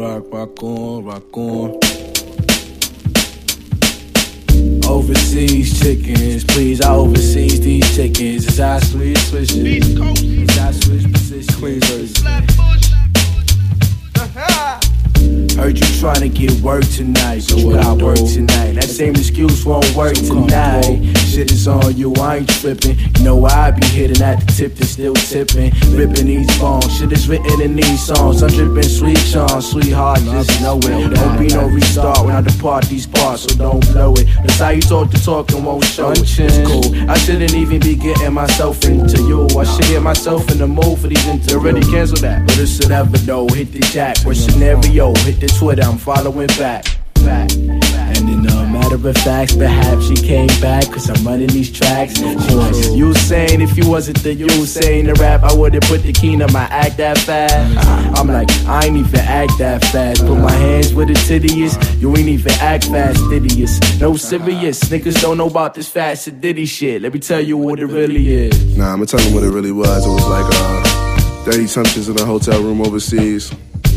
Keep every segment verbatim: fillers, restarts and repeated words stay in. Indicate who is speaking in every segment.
Speaker 1: rock, rock on, rock on. Overseas chickens, please, I overseas these chickens. As I switch, switch it. As I switch positions. Clean version. Heard you tryna get work tonight, but you got work tonight. That same excuse won't work tonight. Shit is on you, I ain't tripping. You know I be hitting at the tip, that's still tipping. Ripping these bones, shit is written in these songs. I'm dripping sweet Sean, sweetheart, just know it. Don't be no restart when I depart these parts, so don't blow it. That's how you talk the talk and won't show it. It's cool, I shouldn't even be getting myself into you. I should get myself in the mood for these inter. Already cancel that, but it's whatever though. Hit the jack, what scenario? Hit the Twitter, I'm following back, back, back. And in a matter of facts, perhaps she came back, cause I'm running these tracks. You was saying if you wasn't the you saying the rap, I would've put the key on my act that fast. I'm like, I ain't even act that fast. Put my hands where the titty is, you ain't even act fast, idiot. No serious, niggas don't know about this fast diddy shit. Let me tell you what it really is.
Speaker 2: Nah, I'ma tell them what it really was. It was like uh, thirty assumptions in a hotel room overseas.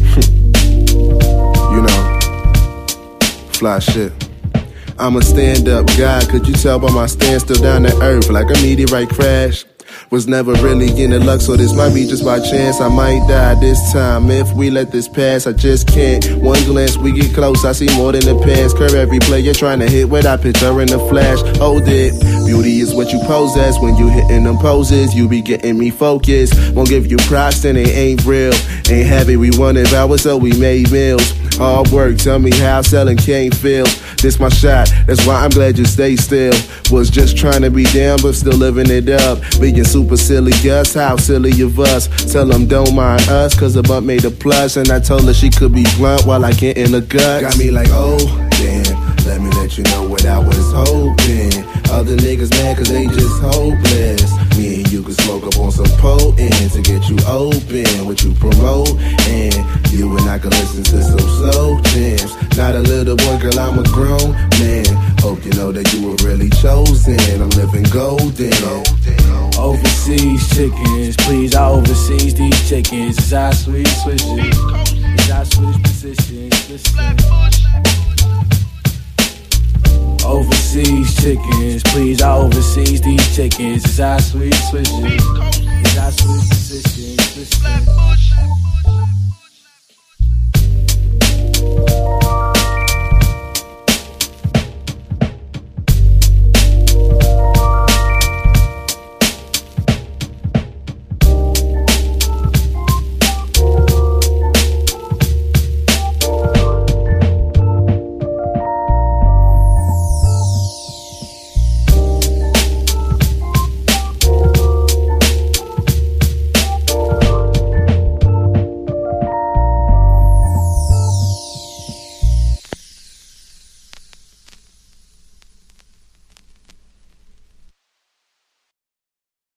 Speaker 2: You know, fly shit. I'm a stand-up guy, could you tell by my stand still down to earth like a meteorite crash? Was never really in the luck, so this might be just by chance. I might die this time if we let this pass. I just can't. One glance, we get close. I see more than the past. Curve every play you're trying to hit with. I picture in the flash. Hold it. Beauty is what you pose as when you hitting them poses. You be getting me focused. Won't give you props, then it ain't real. Ain't happy we wanted hours, so we made meals. Hard work, tell me how selling can't feel. This my shot, that's why I'm glad you stay still. Was just trying to be down, but still living it up. Being super silly, Gus, how silly of us. Tell them don't mind us, cause the bump made a plus. And I told her she could be blunt while I get in the gut. Got me like, oh, damn, let me let you know what I was hoping. Other niggas mad cause they just hopeless. Me and you can smoke up on some potent to get you open, what you promote. And you and I can listen to some slow jams. Not a little boy, girl, I'm a grown man. Hope you know that you were really chosen. I'm living golden.
Speaker 1: Overseas chickens, please, I overseas these chickens. As I switch, switch it. As I switch positions, listen. Overseas chickens, please, I overseas these chickens. As I switch, switch it. As I switch positions, listen.